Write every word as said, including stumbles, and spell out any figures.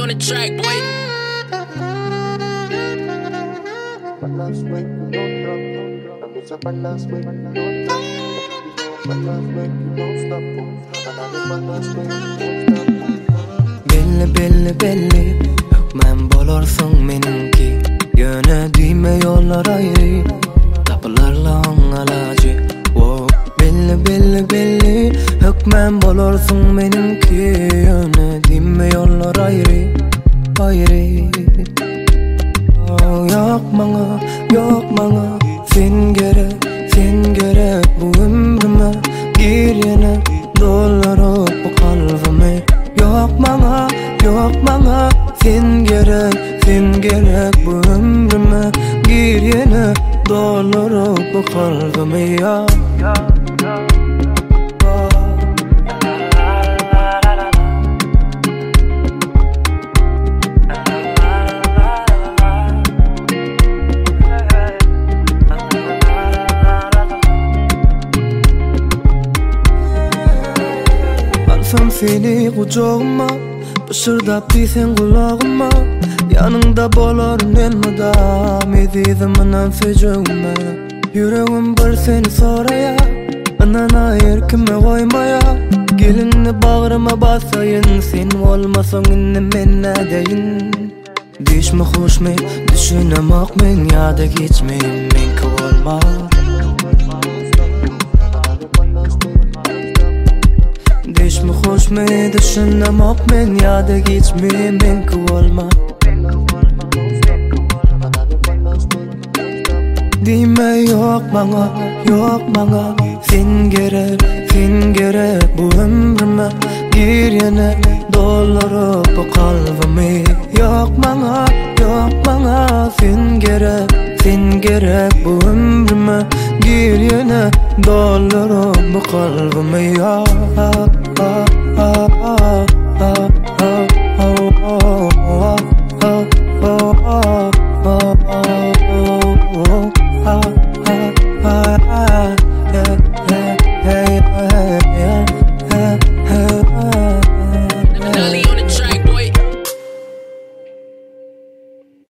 the track, boy. Belli belli belli hükmen bolarsan menimki. Yönedime yollar ayrı tapılarla alacı. Oh, belli belli belli hükmen bolarsan menimki. Yönedime yollar ayrı ayrı. Oh, yok bana yok bana sen gerek sen gerek bu ömrüme. Gir yine doldurup bu kalbimi. Yok bana yok bana sen gerek sen gerek bu ömrüme. Gir yine doldurup bu kalbimi ya. Alsam seni kucağıma, pışırdap değsen kulağıma. Yanında bolarım elmadam, edizimden secağıma. Yüreğim var seni soraya, anana erkime koymaya. Gelinni bağrıma basayın, sen olmasan inni men nedeyin. Düşme hoş me, düşünemek men ya da geçmeyim men kıvalma. Düşme hoş me, düşünemek men ya da geçmeyim men kıvalma. Dime yok bana, yok bana sen gerek, sen gerek bu ömrüme. Gir yine doldurup bu kalbimi. Yok bana, yok bana sen gerek, sen gerek bu ömrüme. Gir yine doldurup bu kalbimi ya. Ah, ah, ah, ah.